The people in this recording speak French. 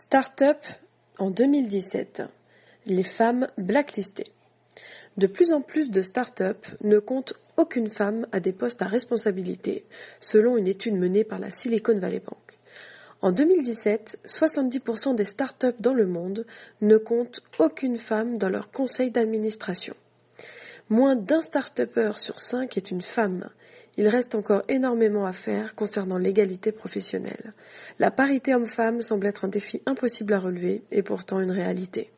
Start-up en 2017. Les femmes blacklistées. De plus en plus de start-up ne comptent aucune femme à des postes à responsabilité, selon une étude menée par la Silicon Valley Bank. En 2017, 70% des start-up dans le monde ne comptent aucune femme dans leur conseil d'administration. Moins d'un start-upper sur 5 est une femme. Il reste encore énormément à faire concernant l'égalité professionnelle. La parité homme-femme semble être un défi impossible à relever et pourtant une réalité.